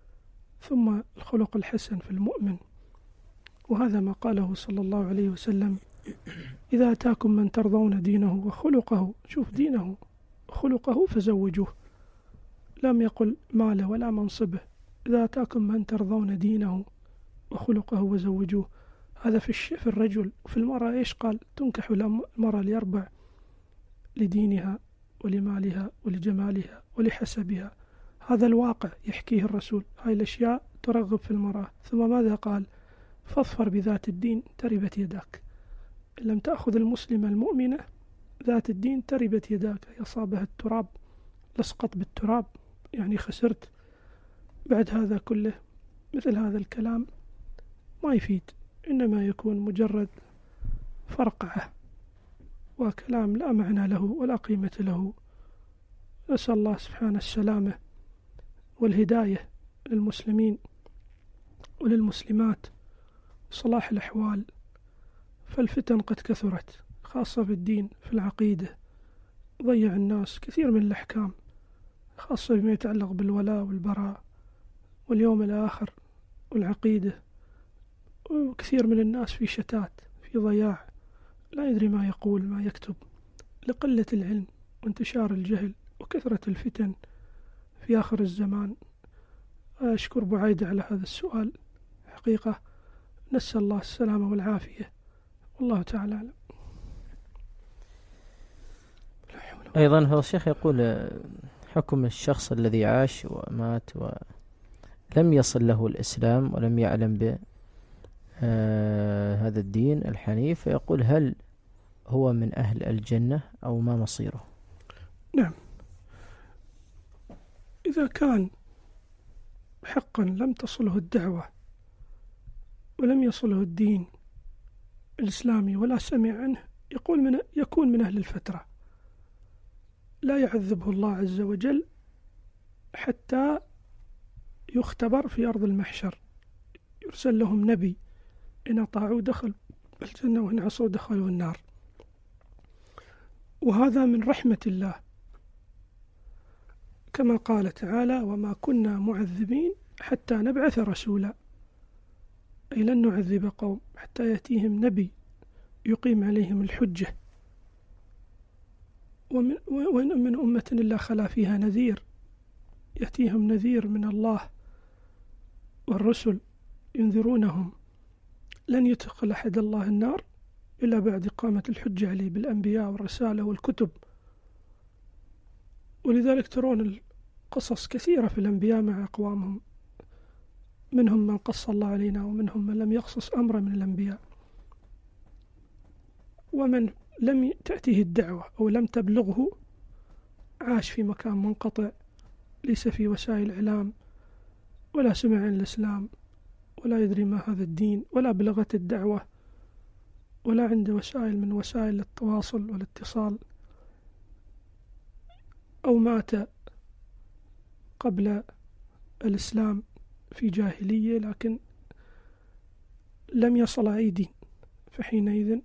ثم الخلق الحسن في المؤمن. وهذا ما قاله صلى الله عليه وسلم: إذا أتاكم من ترضون دينه وخلقه، شوف دينه وخلقه فزوجوه، لم يقل ماله ولا منصبه. إذا أتاكم من ترضون دينه وخلقه وزوجوه. هذا في الشيء في الرجل. وفي المرأة إيش قال؟ تنكح المرأة لأربع: لدينها ولمالها ولجمالها ولحسبها. هذا الواقع يحكيه الرسول، هاي الأشياء ترغب في المرأة. ثم ماذا قال؟ فاظفر بذات الدين تربت يداك. إن لم تأخذ المسلمة المؤمنة ذات الدين تربت يداك، يصابها التراب، لسقط بالتراب، يعني خسرت. بعد هذا كله مثل هذا الكلام ما يفيد، إنما يكون مجرد فرقعة وكلام لا معنى له ولا قيمة له. نسأل الله سبحانه السلامة والهداية للمسلمين وللمسلمات وصلاح الأحوال، فالفتن قد كثرت خاصة في الدين، في العقيدة ضيع الناس كثير من الأحكام، خاصة بما يتعلق بالولاء والبراء واليوم الآخر والعقيدة. وكثير من الناس في شتات، في ضياع، لا يدري ما يقول ما يكتب لقلة العلم وانتشار الجهل وكثرة الفتن في آخر الزمان. أشكر بعيد على هذا السؤال، حقيقة نسأل الله السلامة والعافية، والله تعالى أعلم. أيضا هو الشيخ يقول حكم الشخص الذي عاش ومات ولم يصل له الإسلام ولم يعلم ب آه هذا الدين الحنيف، فيقول هل هو من أهل الجنة أو ما مصيره؟ نعم، إذا كان حقا لم تصله الدعوة ولم يصله الدين الإسلامي ولا سمع عنه، يقول من يكون من أهل الفترة، لا يعذبه الله عز وجل حتى يختبر في أرض المحشر، يرسل لهم نبي، إن أطاعوا دخلوا الجنة وإن عصوا دخلوا النار. وهذا من رحمة الله، كما قال تعالى: وما كنا معذبين حتى نبعث رسولا، أي لن نعذب قوم حتى يأتيهم نبي يقيم عليهم الحجة. ومن, وإن من أمة إلا خلا فيها نذير، يأتيهم نذير من الله والرسل ينذرونهم لن يدخل أحد الله النار إلا بعد إقامة الحجة عليه بالأنبياء والرسالة والكتب. ولذلك ترون القصص كثيرة في الأنبياء مع أقوامهم، منهم من قص الله علينا ومنهم من لم يقصص أمر من الأنبياء. ومن لم تأتيه الدعوة أو لم تبلغه عاش في مكان منقطع، ليس في وسائل إعلام ولا سمع عن الإسلام ولا يدري ما هذا الدين ولا بلغت الدعوة ولا عنده وسائل من وسائل التواصل والاتصال، أو مات قبل الإسلام في جاهلية لكن لم يصل أي دين، فحينئذ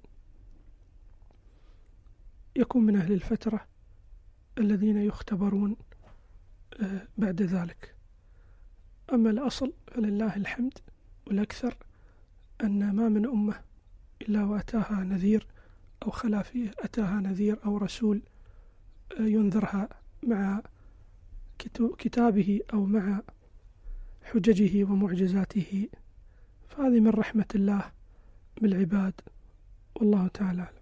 يكون من أهل الفترة الذين يختبرون بعد ذلك. أما الأصل فلله الحمد والأكثر أن ما من أمة إلا وأتاها نذير أو خلا فيه أتاها نذير أو رسول ينذرها مع كتابه أو مع حججه ومعجزاته، فهذه من رحمة الله بالعباد، والله تعالى أعلم.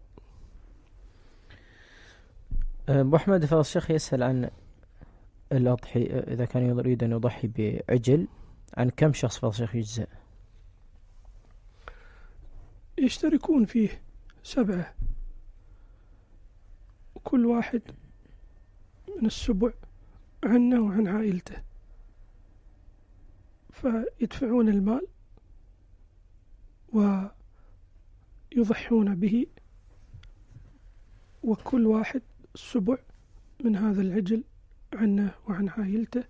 أبو أحمد، فضل الشيخ يسأل عن الأضحي، إذا كان يريد أن يضحي بعجل عن كم شخص فضل الشيخ يجزأ؟ يشتركون فيه سبعة، وكل واحد من السبع عنه وعن عائلته، فيدفعون المال ويضحون به، وكل واحد السبع من هذا العجل عنه وعن عائلته.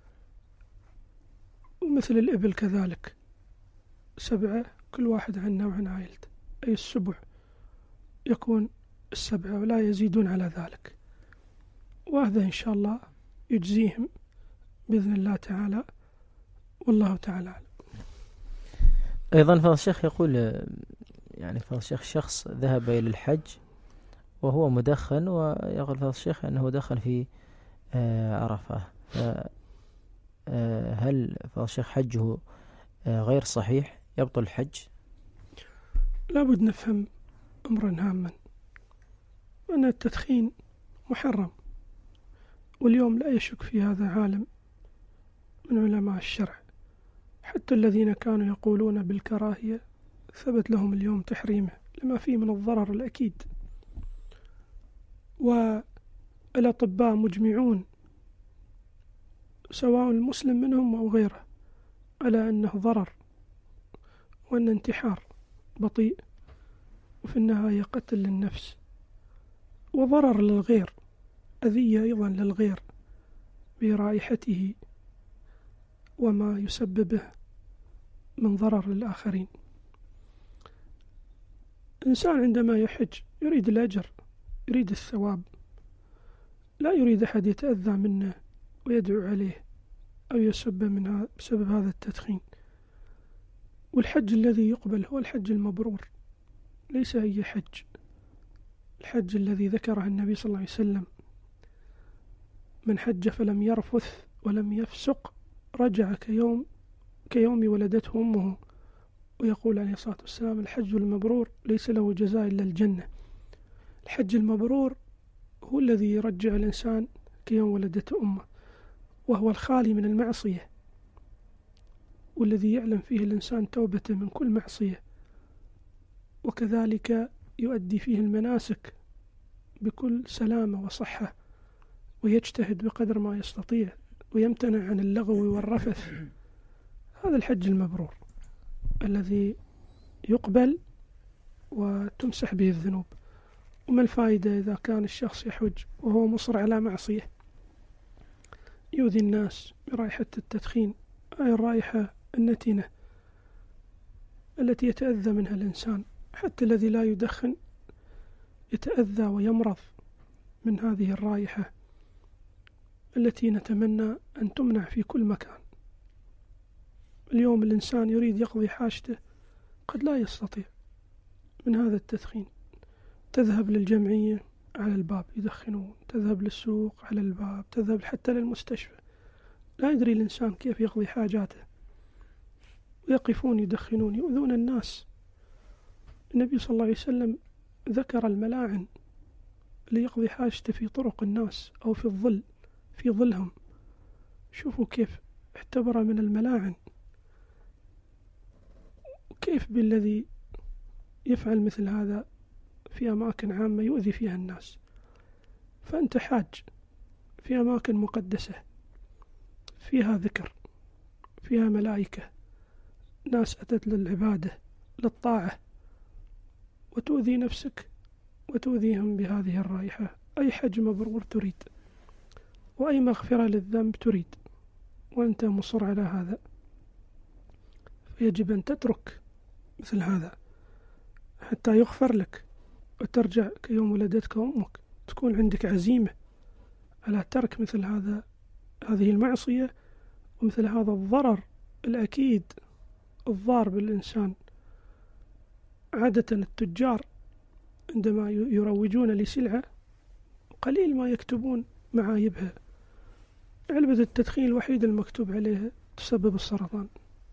ومثل الإبل كذلك سبعة كل واحد عنه وعن عائلته، أي السبع يكون السبعة ولا يزيدون على ذلك، وهذا إن شاء الله يجزيهم بإذن الله تعالى، والله تعالى أعلم. أيضا فضل الشيخ يقول، يعني فضل الشيخ شخص ذهب إلى الحج وهو مدخن، ويقول فضل الشيخ أنه دخن في عرفة، هل فضل الشيخ حجه غير صحيح يبطل الحج؟ لابد نفهم أمرا هاما، أن التدخين محرم، واليوم لا يشك في هذا عالم من علماء الشرع، حتى الذين كانوا يقولون بالكراهية ثبت لهم اليوم تحريمه لما فيه من الضرر الأكيد. والأطباء مجمعون سواء المسلم منهم أو غيره على أنه ضرر، وأن انتحار بطيء، وفي النهاية قتل للنفس وضرر للغير، أذية أيضا للغير برائحته وما يسببه من ضرر للآخرين. إنسان عندما يحج يريد الأجر، يريد الثواب، لا يريد أحد يتأذى منه ويدعو عليه أو يسب منها بسبب هذا التدخين. والحج الذي يقبل هو الحج المبرور، ليس أي حج، الحج الذي ذكره النبي صلى الله عليه وسلم: من حج فلم يرفث ولم يفسق رجع كيوم كيوم ولدته أمه. ويقول عليه الصلاة والسلام: الحج المبرور ليس له جزاء إلا الجنة. الحج المبرور هو الذي يرجع الإنسان كيوم ولدته أمه، وهو الخالي من المعصية، والذي يعلم فيه الإنسان توبته من كل معصية، وكذلك يؤدي فيه المناسك بكل سلامة وصحة، ويجتهد بقدر ما يستطيع، ويمتنع عن اللغو والرفث. هذا الحج المبرور الذي يقبل وتمسح به الذنوب. وما الفائدة إذا كان الشخص يحج وهو مصر على معصية، يؤذي الناس برائحة التدخين، أي الرائحة النتنة التي يتأذى منها الإنسان. حتى الذي لا يدخن يتأذى ويمرض من هذه الرائحة التي نتمنى أن تمنع في كل مكان. اليوم الإنسان يريد يقضي حاجته قد لا يستطيع من هذا التدخين. تذهب للجمعية على الباب يدخنون، تذهب للسوق على الباب، تذهب حتى للمستشفى، لا يدري الإنسان كيف يقضي حاجاته، ويقفون يدخنون يؤذون الناس. النبي صلى الله عليه وسلم ذكر الملاعن ليقضي حاجته في طرق الناس أو في الظل في ظلهم. شوفوا كيف اعتبر من الملاعن، وكيف بالذي يفعل مثل هذا في أماكن عامة يؤذي فيها الناس. فأنت حاج في أماكن مقدسة فيها ذكر، فيها ملائكة، ناس أتت للعبادة للطاعة، وتؤذي نفسك وتؤذيهم بهذه الرائحة. أي حج مبرور تريد، وأي مغفرة للذنب تريد، وأنت مصر على هذا، فيجب أن تترك مثل هذا حتى يغفر لك وترجع كيوم ولدتك أمك. تكون عندك عزيمة على ترك مثل هذا هذه المعصية ومثل هذا الضرر الأكيد الضار بالإنسان. عادة التجار عندما يروجون لسلعة قليل ما يكتبون معايبها. علبة التدخين الوحيدة المكتوب عليها تسبب السرطان،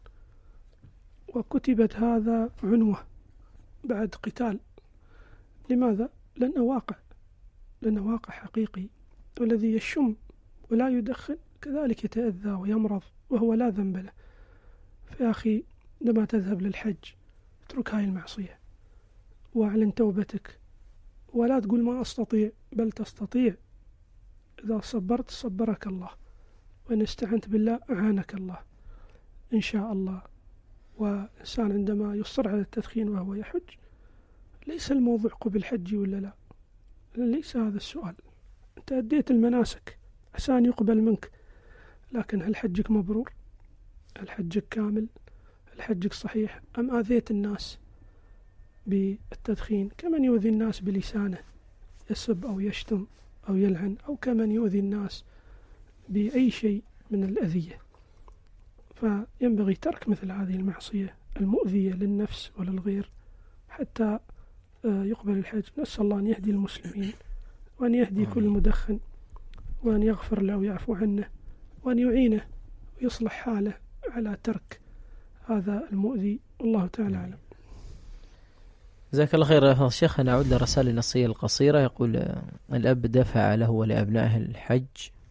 وكتبت هذا عنوة بعد قتال. لماذا؟ لأنه واقع، لأنه واقع حقيقي. والذي يشم ولا يدخن كذلك يتأذى ويمرض وهو لا ذنب له. فيا أخي لما تذهب للحج اترك هاي المعصية واعلن توبتك، ولا تقول ما أستطيع، بل تستطيع. إذا صبرت صبرك الله، وإن استعنت بالله أعانك الله إن شاء الله. وإنسان عندما يصر على التدخين وهو يحج، ليس الموضوع قبل حجي ولا لا، ليس هذا السؤال. أنت أديت المناسك عشان يقبل منك، لكن هل حجك مبرور؟ هل حجك كامل؟ هل حجك صحيح؟ أم آذيت الناس بالتدخين كمن يؤذي الناس بلسانه، يسب أو يشتم أو يلعن، أو كمن يؤذي الناس بأي شيء من الأذية. فينبغي ترك مثل هذه المعصية المؤذية للنفس وللغير حتى يقبل الحج. نسأل الله أن يهدي المسلمين، وأن يهدي كل مدخن، وأن يغفر له ويعفو عنه، وأن يعينه ويصلح حاله على ترك هذا المؤذي. والله تعالى أعلم. جزاك الله خير يا شيخ. نعود للرسالة النصية القصيرة. يقول الأب دفع له ولأبنائه الحج،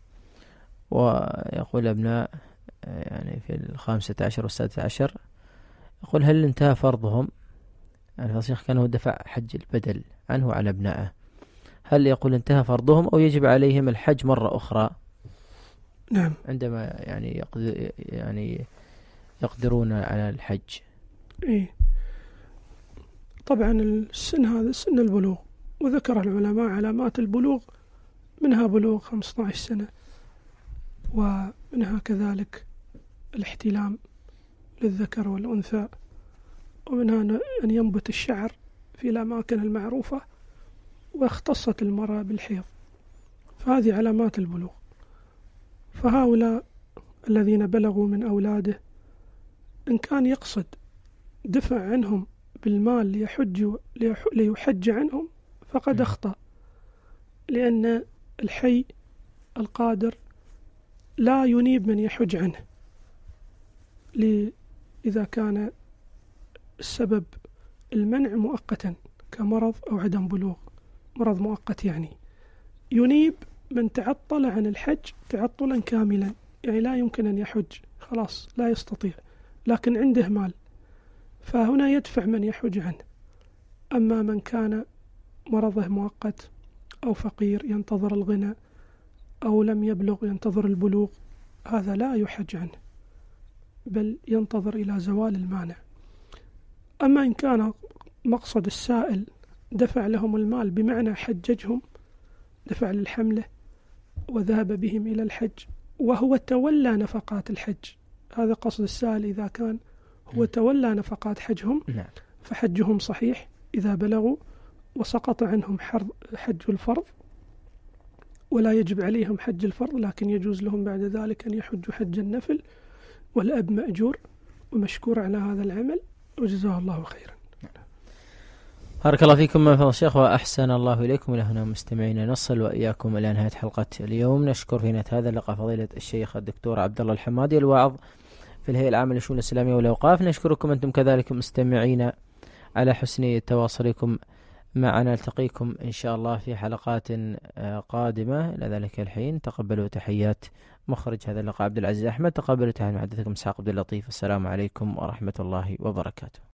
ويقول أبناء يعني في الخامسة عشر والسادسة عشر، يقول هل انتهى فرضهم؟ يعني الشيخ كان هو دفع حج البدل عنه على أبنائه، هل يقول انتهى فرضهم أو يجب عليهم الحج مرة أخرى؟ نعم، عندما يعني يقدر يعني يقدرون على الحج. إيه طبعا السن هذا سن البلوغ، وذكر العلماء علامات البلوغ، منها بلوغ خمسة عشر سنة، ومنها كذلك الاحتلام للذكر والأنثى، ومنها أن ينبت الشعر في الأماكن المعروفة، واختصت المرأة بالحيض. فهذه علامات البلوغ. فهؤلاء الذين بلغوا من أولاده إن كان يقصد دفع عنهم بالمال ليحج ليحج عنهم فقد أخطأ، لأن الحي القادر لا ينيب من يحج عنه إذا كان السبب المنع مؤقتا كمرض أو عدم بلوغ. مرض مؤقت يعني ينيب من تعطل عن الحج تعطلا كاملا، يعني لا يمكن أن يحج، خلاص لا يستطيع، لكن عنده مال، فهنا يدفع من يحج عنه. أما من كان مرضه مؤقت أو فقير ينتظر الغنى أو لم يبلغ ينتظر البلوغ، هذا لا يحج عنه، بل ينتظر إلى زوال المانع. أما إن كان مقصد السائل دفع لهم المال بمعنى حججهم، دفع للحملة وذهب بهم إلى الحج وهو تولى نفقات الحج، هذا قصد السائل، إذا كان هو تولى نفقات حجهم فحجهم صحيح إذا بلغوا، وسقط عنهم حج الفرض ولا يجب عليهم حج الفرض، لكن يجوز لهم بعد ذلك أن يحجوا حج النفل، والأب مأجور ومشكور على هذا العمل، وجزاه الله خيرا. بارك الله فيكم من فضل الشيخ وأحسن الله إليكم. إلى هنا مستمعين نصل وإياكم إلى نهاية حلقة اليوم. نشكر في نهاية هذا اللقاء فضيلة الشيخ الدكتور عبد الله الحمادي الواعظ في الهيئة العامة للشؤون الإسلامية والأوقاف. نشكركم أنتم كذلك مستمعين على حسن تواصلكم معنا. نلتقيكم إن شاء الله في حلقات قادمة. إلى ذلك الحين تقبلوا تحيات مخرج هذا اللقاء عبد العزيز أحمد، تقبلوا تحيات محدثكم إسحاق عبد اللطيف. السلام عليكم ورحمة الله وبركاته.